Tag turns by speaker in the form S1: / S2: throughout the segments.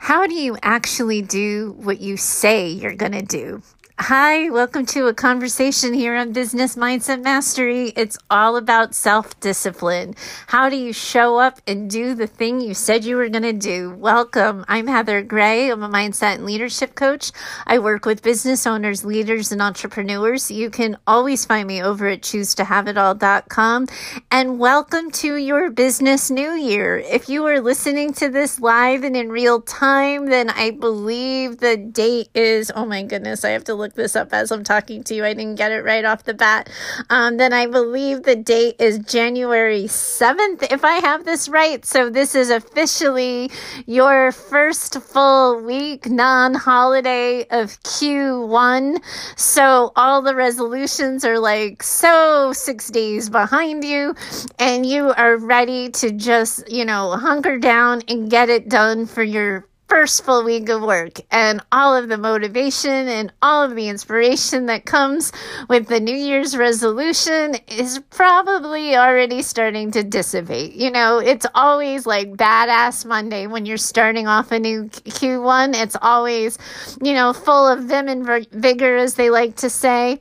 S1: How do you actually do what you say you're going to do? Hi, welcome to a conversation here on Business Mindset Mastery. It's all about self-discipline. How do you show up and do the thing you said you were going to do? Welcome. I'm Heather Gray. I'm a mindset and leadership coach. I work with business owners, leaders, and entrepreneurs. You can always find me over at choosetohaveitall.com. And welcome to your business new year. If you are listening to this live and in real time, then I believe the date is, oh my goodness, I have to look this up as I'm talking to you. I didn't get it right off the bat. Then I believe the date is January 7th, if I have this right. So this is officially your first full week, non-holiday of Q1. So all the resolutions are 6 days behind you, and you are ready to just, hunker down and get it done for your first full week of work, and all of the motivation and all of the inspiration that comes with the New Year's resolution is probably already starting to dissipate. It's always like badass Monday when you're starting off a new Q1. It's always, full of vim and vigor, as they like to say.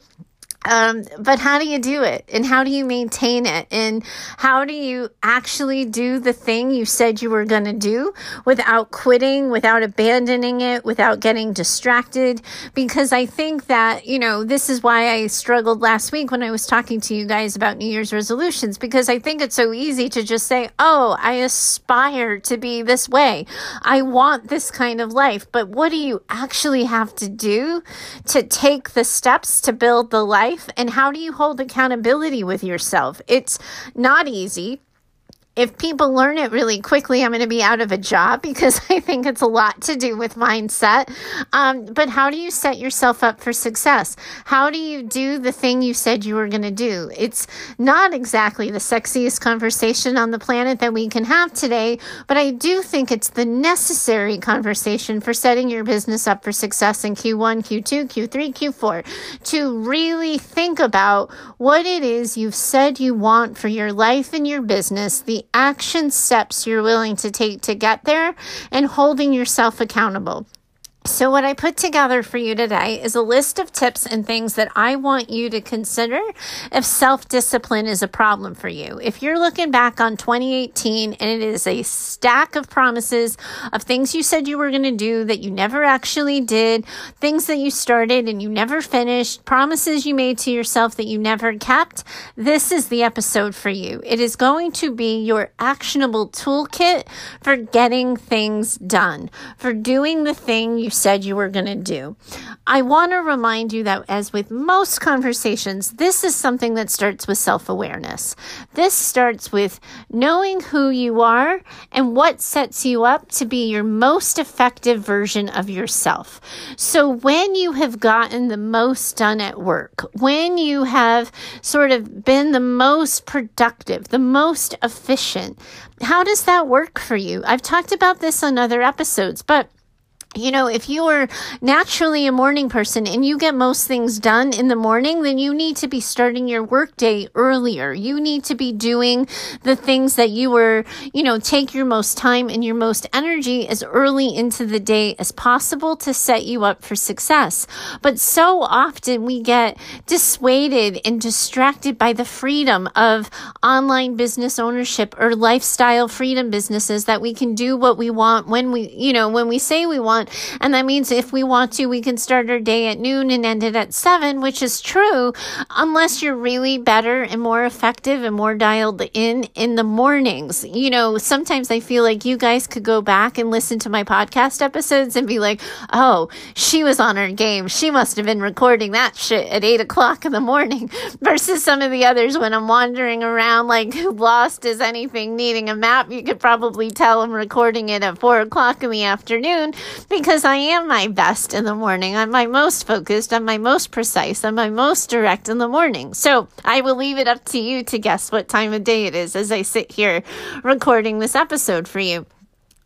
S1: But how do you do it? And how do you maintain it? And how do you actually do the thing you said you were going to do without quitting, without abandoning it, without getting distracted? Because I think that, this is why I struggled last week when I was talking to you guys about New Year's resolutions, because I think it's so easy to just say, oh, I aspire to be this way. I want this kind of life. But what do you actually have to do to take the steps to build the life? And how do you hold accountability with yourself? It's not easy. If people learn it really quickly, I'm going to be out of a job, because I think it's a lot to do with mindset. But how do you set yourself up for success? How do you do the thing you said you were going to do? It's not exactly the sexiest conversation on the planet that we can have today, but I do think it's the necessary conversation for setting your business up for success in Q1, Q2, Q3, Q4, to really think about what it is you've said you want for your life and your business, the action steps you're willing to take to get there, and holding yourself accountable. So what I put together for you today is a list of tips and things that I want you to consider if self-discipline is a problem for you. If you're looking back on 2018 and it is a stack of promises of things you said you were going to do that you never actually did, things that you started and you never finished, promises you made to yourself that you never kept, this is the episode for you. It is going to be your actionable toolkit for getting things done, for doing the thing you said you were going to do. I want to remind you that, as with most conversations, this is something that starts with self-awareness. This starts with knowing who you are and what sets you up to be your most effective version of yourself. So when you have gotten the most done at work, when you have sort of been the most productive, the most efficient, how does that work for you? I've talked about this on other episodes, but if you are naturally a morning person and you get most things done in the morning, then you need to be starting your workday earlier. You need to be doing the things that you were, take your most time and your most energy as early into the day as possible to set you up for success. But so often we get dissuaded and distracted by the freedom of online business ownership or lifestyle freedom businesses, that we can do what we want when we say we want. And that means if we want to, we can start our day at noon and end it at 7, which is true, unless you're really better and more effective and more dialed in the mornings. Sometimes I feel like you guys could go back and listen to my podcast episodes and be like, oh, she was on her game. She must have been recording that shit at 8 o'clock in the morning, versus some of the others when I'm wandering around like lost as anything, needing a map. You could probably tell I'm recording it at 4 o'clock in the afternoon, because I am my best in the morning. I'm my most focused. I'm my most precise. I'm my most direct in the morning. So I will leave it up to you to guess what time of day it is as I sit here recording this episode for you.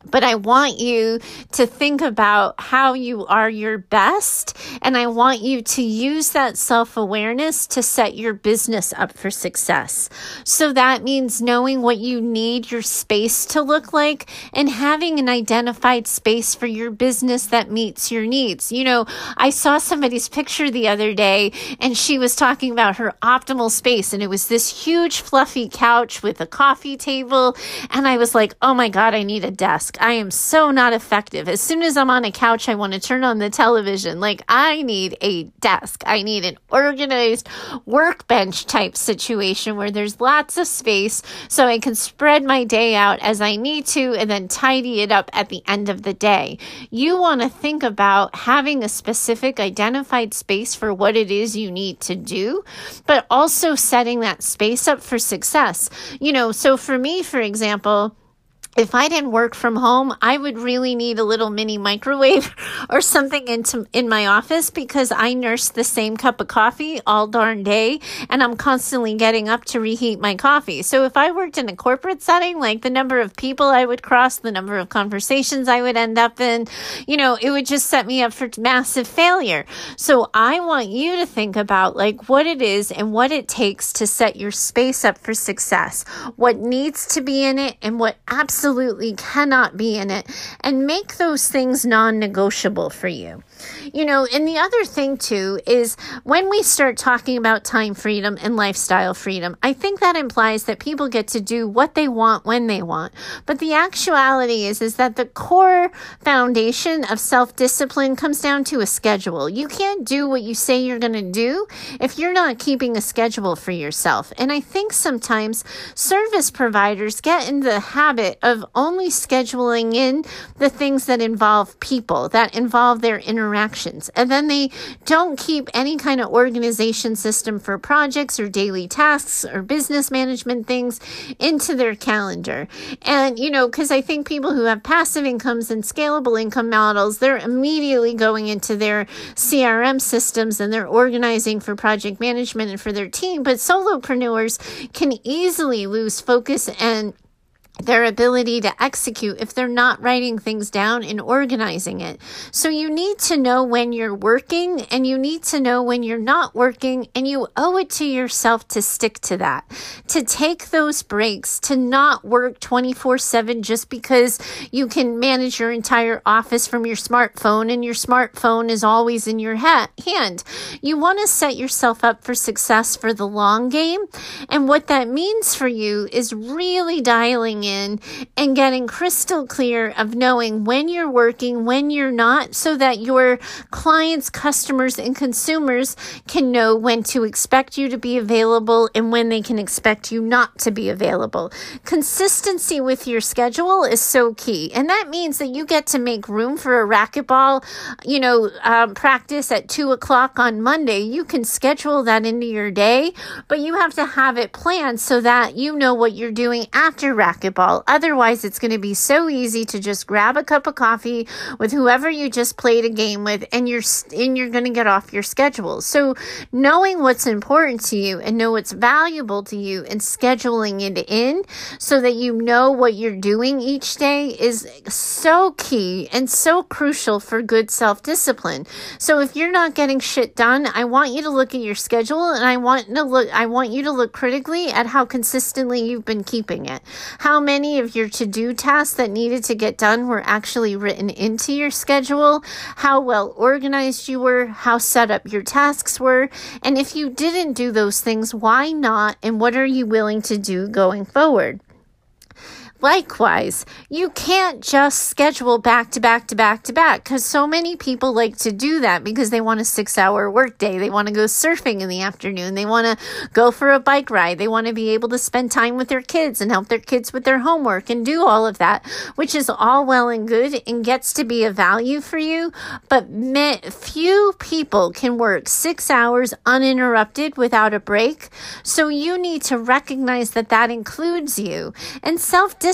S1: But I want you to think about how you are your best, and I want you to use that self-awareness to set your business up for success. So that means knowing what you need your space to look like and having an identified space for your business that meets your needs. You know, I saw somebody's picture the other day, and she was talking about her optimal space, and it was this huge fluffy couch with a coffee table, and I was like, oh my God, I need a desk. I am so not effective. As soon as I'm on a couch, I want to turn on the television. Like, I need a desk. I need an organized workbench type situation where there's lots of space so I can spread my day out as I need to and then tidy it up at the end of the day. You want to think about having a specific identified space for what it is you need to do, but also setting that space up for success. You know, so for me, for example, if I didn't work from home, I would really need a little mini microwave or something in my office, because I nurse the same cup of coffee all darn day, and I'm constantly getting up to reheat my coffee. So if I worked in a corporate setting, like the number of people I would cross, the number of conversations I would end up in, you know, it would just set me up for massive failure. So I want you to think about like what it is and what it takes to set your space up for success, what needs to be in it and what absolutely cannot be in it, and make those things non-negotiable for you. You know, and the other thing too is when we start talking about time freedom and lifestyle freedom, I think that implies that people get to do what they want when they want. But the actuality is that the core foundation of self-discipline comes down to a schedule. You can't do what you say you're going to do if you're not keeping a schedule for yourself. And I think sometimes service providers get in the habit of only scheduling in the things that involve people, that involve their interactions. And then they don't keep any kind of organization system for projects or daily tasks or business management things into their calendar. And, you know, because I think people who have passive incomes and scalable income models, they're immediately going into their CRM systems and they're organizing for project management and for their team. But solopreneurs can easily lose focus and their ability to execute if they're not writing things down and organizing it. So you need to know when you're working and you need to know when you're not working, and you owe it to yourself to stick to that, to take those breaks, to not work 24/7 just because you can manage your entire office from your smartphone and your smartphone is always in your hand. You want to set yourself up for success for the long game. And what that means for you is really dialing in and getting crystal clear of knowing when you're working, when you're not, so that your clients, customers, and consumers can know when to expect you to be available and when they can expect you not to be available. Consistency with your schedule is so key. And that means that you get to make room for a racquetball, practice at 2:00 on Monday. You can schedule that into your day, but you have to have it planned so that you know what you're doing after racquetball. Otherwise, it's going to be so easy to just grab a cup of coffee with whoever you just played a game with, and you're going to get off your schedule. So knowing what's important to you and know what's valuable to you and scheduling it in so that you know what you're doing each day is so key and so crucial for good self-discipline. So if you're not getting shit done, I want you to look at your schedule, and I want you to look critically at how consistently you've been keeping it. How many of your to-do tasks that needed to get done were actually written into your schedule, how well organized you were, how set up your tasks were, and if you didn't do those things, why not, and what are you willing to do going forward? Likewise, you can't just schedule back to back to back to back, because so many people like to do that because they want a 6-hour workday. They want to go surfing in the afternoon. They want to go for a bike ride. They want to be able to spend time with their kids and help their kids with their homework and do all of that, which is all well and good and gets to be a value for you. But few people can work 6 hours uninterrupted without a break. So you need to recognize that that includes you. And self-discipline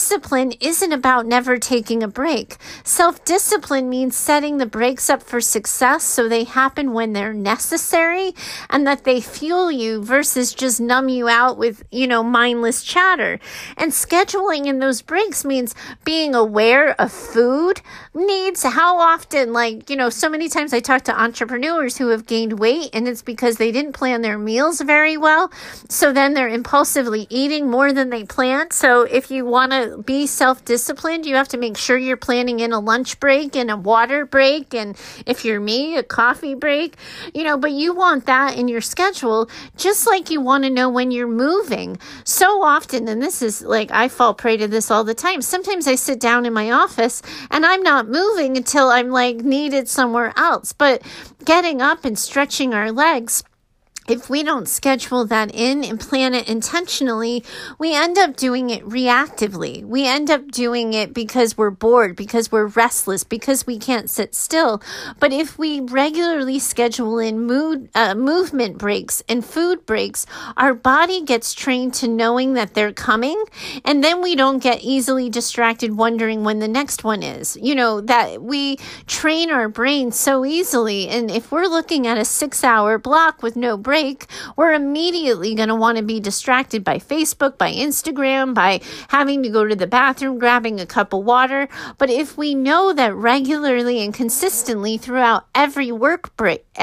S1: Self-discipline isn't about never taking a break. Self-discipline means setting the breaks up for success so they happen when they're necessary and that they fuel you versus just numb you out with, mindless chatter. And scheduling in those breaks means being aware of food needs. How often, so many times I talk to entrepreneurs who have gained weight, and it's because they didn't plan their meals very well. So then they're impulsively eating more than they planned. So if you want to be self-disciplined, you have to make sure you're planning in a lunch break and a water break. And if you're me, a coffee break, but you want that in your schedule, just like you want to know when you're moving. So often, and this is I fall prey to this all the time. Sometimes I sit down in my office and I'm not moving until I'm needed somewhere else. But getting up and stretching our legs, if we don't schedule that in and plan it intentionally, we end up doing it reactively. We end up doing it because we're bored, because we're restless, because we can't sit still. But if we regularly schedule in movement breaks and food breaks, our body gets trained to knowing that they're coming, and then we don't get easily distracted wondering when the next one is. That we train our brain so easily. And if we're looking at a 6-hour block with no break, we're immediately going to want to be distracted by Facebook, by Instagram, by having to go to the bathroom, grabbing a cup of water. But if we know that regularly and consistently throughout every work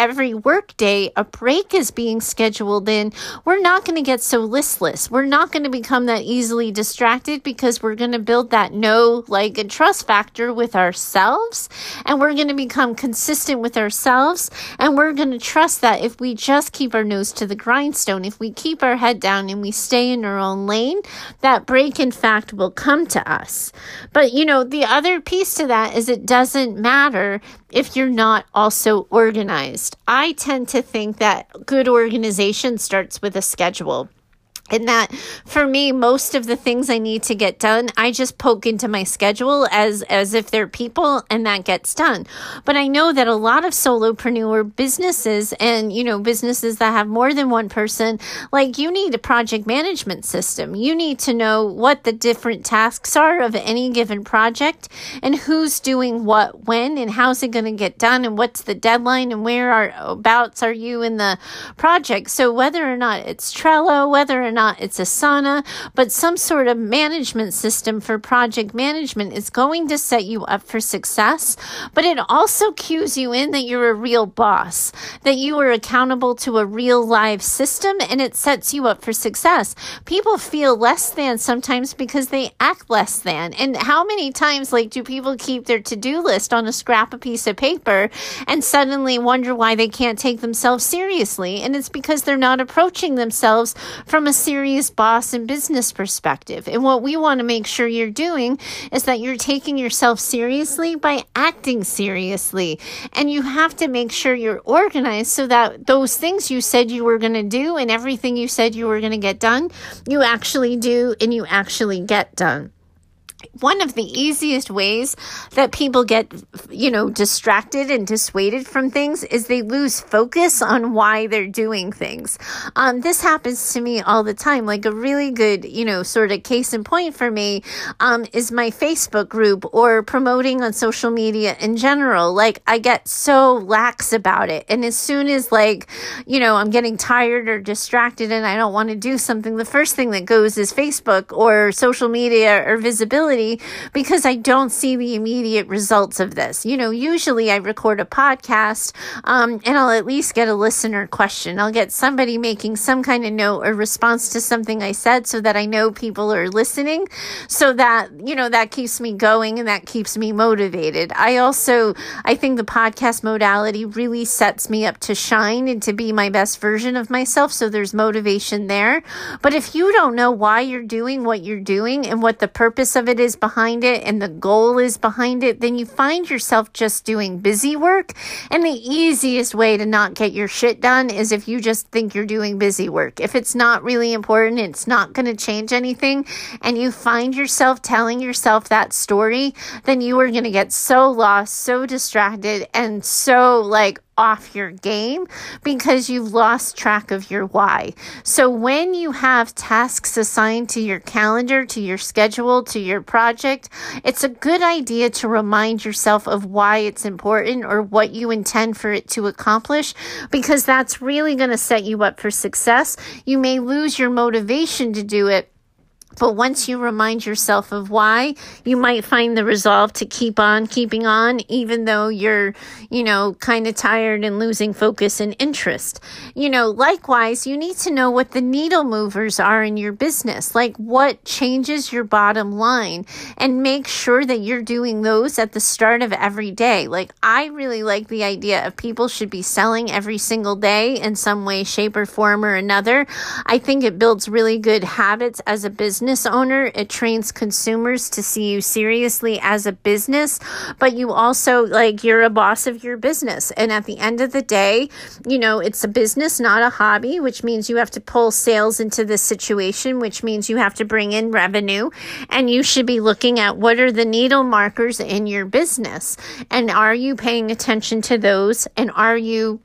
S1: day, a break is being scheduled in, we're not going to get so listless. We're not going to become that easily distracted because we're going to build that know, like, and trust factor with ourselves. And we're going to become consistent with ourselves. And we're going to trust that if we just keep our nose to the grindstone, if we keep our head down and we stay in our own lane, that break, in fact, will come to us. But, the other piece to that is it doesn't matter if you're not also organized. I tend to think that good organization starts with a schedule. And that, for me, most of the things I need to get done, I just poke into my schedule as if they're people, and that gets done. But I know that a lot of solopreneur businesses and, businesses that have more than one person, you need a project management system. You need to know what the different tasks are of any given project and who's doing what, when, and how's it going to get done, and what's the deadline, and whereabouts are you in the project. So whether or not it's Trello, whether or not it's Asana, but some sort of management system for project management is going to set you up for success. But it also cues you in that you're a real boss, that you are accountable to a real live system, and it sets you up for success. People feel less than sometimes because they act less than. And how many times do people keep their to-do list on a scrap of piece of paper and suddenly wonder why they can't take themselves seriously? And it's because they're not approaching themselves from a serious boss and business perspective. And what we want to make sure you're doing is that you're taking yourself seriously by acting seriously. And you have to make sure you're organized so that those things you said you were going to do and everything you said you were going to get done, you actually do and you actually get done. One of the easiest ways that people get, distracted and dissuaded from things is they lose focus on why they're doing things. This happens to me all the time. A really good, sort of case in point for me is my Facebook group or promoting on social media in general. I get so lax about it. And as soon as I'm getting tired or distracted and I don't want to do something, the first thing that goes is Facebook or social media or visibility, because I don't see the immediate results of this. Usually I record a podcast and I'll at least get a listener question. I'll get somebody making some kind of note or response to something I said so that I know people are listening, so that, that keeps me going and that keeps me motivated. I think the podcast modality really sets me up to shine and to be my best version of myself. So there's motivation there. But if you don't know why you're doing what you're doing and what the purpose of it is behind it and the goal is behind it, then you find yourself just doing busy work. And the easiest way to not get your shit done is if you just think you're doing busy work. If it's not really important, it's not going to change anything, and you find yourself telling yourself that story, then you are going to get so lost, so distracted, and so off your game because you've lost track of your why. So when you have tasks assigned to your calendar, to your schedule, to your project, it's a good idea to remind yourself of why it's important or what you intend for it to accomplish, because that's really going to set you up for success. You may lose your motivation to do it, but once you remind yourself of why, you might find the resolve to keep on keeping on, even though you're, kind of tired and losing focus and interest. Likewise, you need to know what the needle movers are in your business, like what changes your bottom line, and make sure that you're doing those at the start of every day. Like, I really like the idea of people should be selling every single day in some way, shape, or form or another. I think it builds really good habits as a business owner. It trains consumers to see you seriously as a business, but you also, you're a boss of your business. And at the end of the day, it's a business, not a hobby, which means you have to pull sales into this situation, which means you have to bring in revenue. And you should be looking at what are the needle markers in your business. And are you paying attention to those? And are you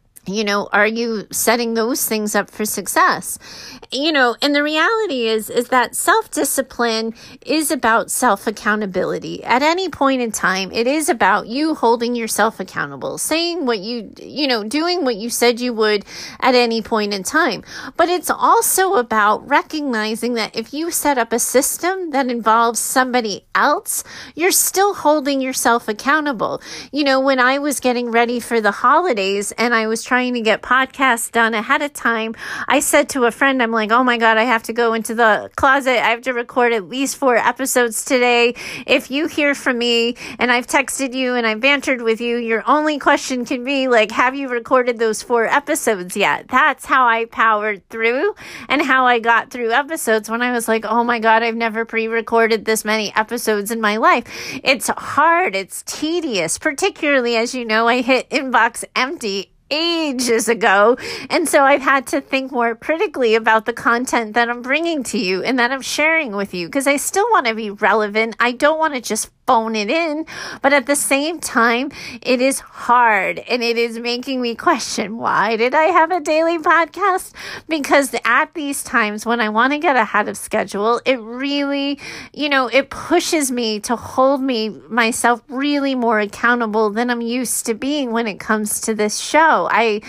S1: setting those things up for success? And the reality is that self-discipline is about self-accountability. At any point in time, it is about you holding yourself accountable, saying what doing what you said you would at any point in time. But it's also about recognizing that if you set up a system that involves somebody else, you're still holding yourself accountable. When I was getting ready for the holidays and I was trying to get podcasts done ahead of time, I said to a friend, I'm like, oh my God, I have to go into the closet. I have to record at least 4 episodes today. If you hear from me and I've texted you and I've bantered with you, your only question can be have you recorded those 4 episodes yet? That's how I powered through and how I got through episodes when I was like, oh my God, I've never pre-recorded this many episodes in my life. It's hard. It's tedious, particularly as I hit inbox empty ages ago. And so I've had to think more critically about the content that I'm bringing to you and that I'm sharing with you, because I still want to be relevant. I don't want to just phone it in, but at the same time, it is hard and it is making me question, why did I have a daily podcast? Because at these times when I want to get ahead of schedule, it really, it pushes me to hold myself really more accountable than I'm used to being when it comes to this show. I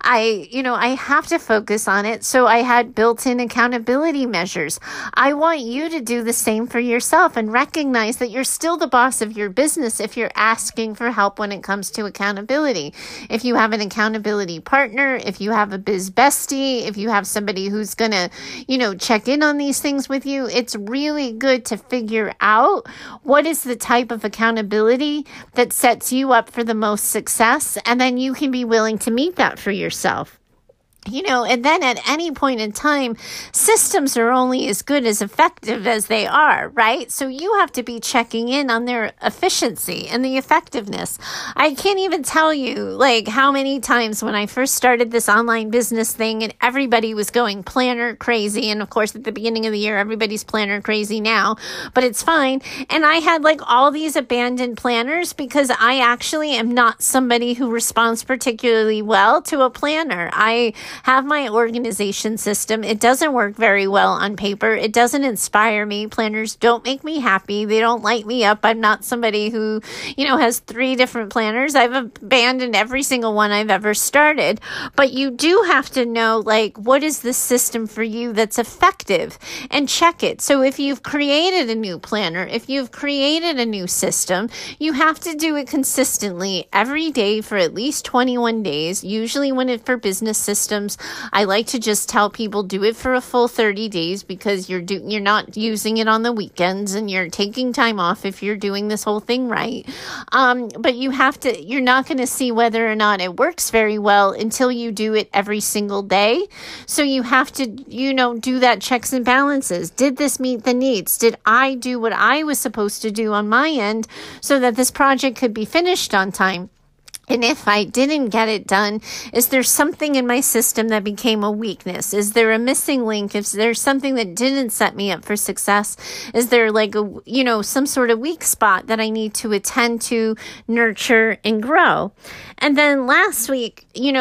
S1: have to focus on it. So I had built-in accountability measures. I want you to do the same for yourself and recognize that you're still the boss of your business if you're asking for help when it comes to accountability. If you have an accountability partner, if you have a biz bestie, if you have somebody who's going to, check in on these things with you, it's really good to figure out what is the type of accountability that sets you up for the most success, and then you can be willing to meet that for yourself. And then at any point in time, systems are only as good as effective as they are, right? So you have to be checking in on their efficiency and the effectiveness. I can't even tell you how many times when I first started this online business thing and everybody was going planner crazy. And of course, at the beginning of the year, everybody's planner crazy now, but it's fine. And I had all these abandoned planners because I actually am not somebody who responds particularly well to a planner. I have my organization system. It doesn't work very well on paper. It doesn't inspire me. Planners don't make me happy. They don't light me up. I'm not somebody who, has 3 different planners. I've abandoned every single one I've ever started. But you do have to know, what is the system for you that's effective, and check it. So if you've created a new planner, if you've created a new system, you have to do it consistently every day for at least 21 days. Usually for business systems, I like to just tell people do it for a full 30 days because you're not using it on the weekends and you're taking time off if you're doing this whole thing right. But you're not going to see whether or not it works very well until you do it every single day. So you have to, do that checks and balances. Did this meet the needs? Did I do what I was supposed to do on my end so that this project could be finished on time? And if I didn't get it done, is there something in my system that became a weakness? Is there a missing link? Is there something that didn't set me up for success? Is there like some sort of weak spot that I need to attend to, nurture, and grow? And then lastly,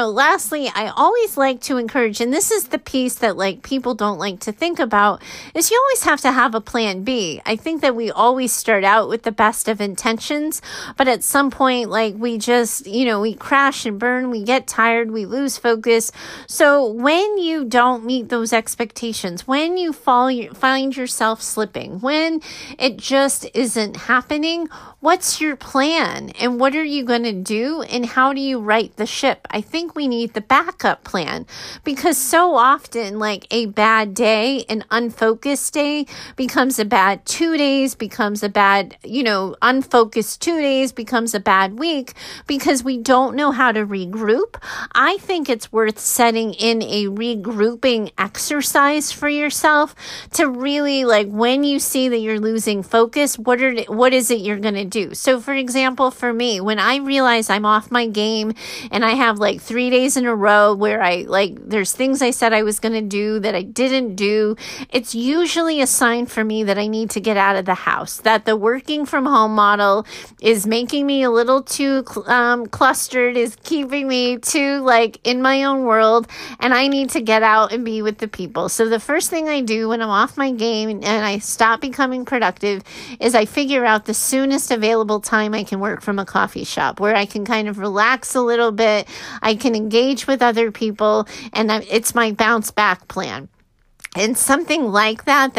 S1: I always like to encourage, and this is the piece that like people don't like to think about, is you always have to have a plan B. I think that we always start out with the best of intentions, but at some point, like we just, we crash and burn, we get tired, we lose focus. So when you don't meet those expectations, when you find yourself slipping, when it just isn't happening, what's your plan? And what are you going to do? And how do you right the ship? I think we need the backup plan, because so often like a bad day, an unfocused day becomes a bad 2 days, becomes a bad, unfocused 2 days becomes a bad week, because we don't know how to regroup. I think it's worth setting in a regrouping exercise for yourself to really, like, when you see that you're losing focus, what is it you're going to do? So for example, for me, when I realize I'm off my game and I have like 3 days in a row where there's things I said I was going to do that I didn't do, it's usually a sign for me that I need to get out of the house, that the working from home model is making me a little too clustered, is keeping me too like in my own world, and I need to get out and be with the people. So the first thing I do when I'm off my game and I stop becoming productive is I figure out the soonest available time I can work from a coffee shop where I can kind of relax a little bit, I can engage with other people, and it's my bounce back plan. And something like that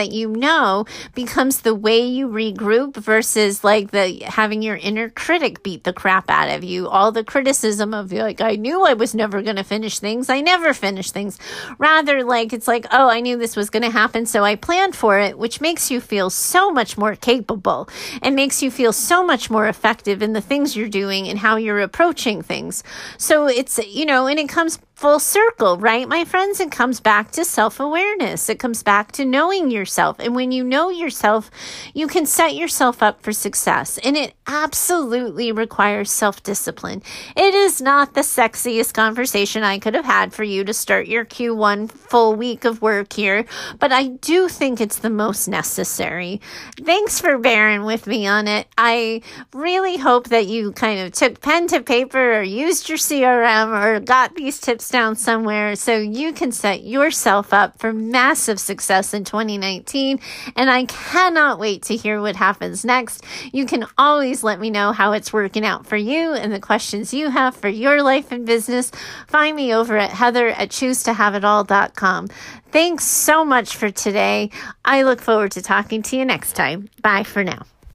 S1: becomes the way you regroup versus like having your inner critic beat the crap out of you. All the criticism of like, I knew I was never going to finish things. I never finish things. Rather like, it's like, oh, I knew this was going to happen, so I planned for it, which makes you feel so much more capable and makes you feel so much more effective in the things you're doing and how you're approaching things. So it's, and it comes full circle, right, my friends? It comes back to self-awareness. It comes back to knowing yourself. And when you know yourself, you can set yourself up for success. And it absolutely requires self-discipline. It is not the sexiest conversation I could have had for you to start your Q1 full week of work here, but I do think it's the most necessary. Thanks for bearing with me on it. I really hope that you kind of took pen to paper or used your CRM or got these tips down somewhere so you can set yourself up for massive success in 2019. And I cannot wait to hear what happens next. You can always let me know how it's working out for you and the questions you have for your life and business. Find me over at heather@choosetohaveitall.com. Thanks so much for today. I look forward to talking to you next time. Bye for now.